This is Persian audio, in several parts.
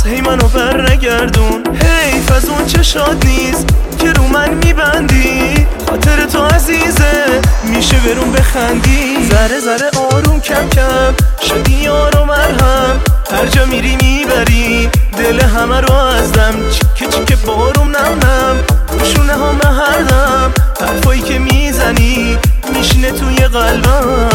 هی منو بر نگردون، حیف از اون چشات نیست که رو من میبندی. خاطر تو عزیزه میشه برون بخندی. ذره ذره آروم کم کم شدی یار و مرهم، هر جا میری میبری دل همه رو از دم. چیکه چیکه باروم نم نم روشونه ها هر دم، حرفایی که میزنی میشینه توی قلبم.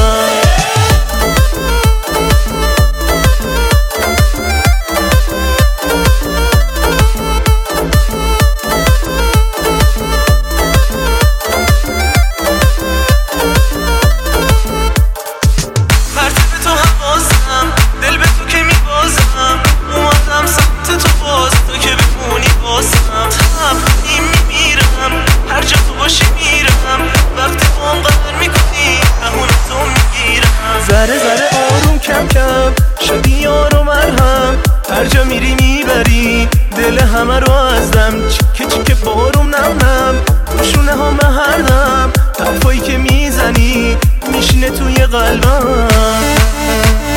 ذره ذره آروم کم کم شدی یار و مرهم، هر جا میری میبری دل همه رو از دم. چیکه چیکه باروم نم نم روشونه ها هر دم، حرفایی که میزنی میشینه توی قلبم.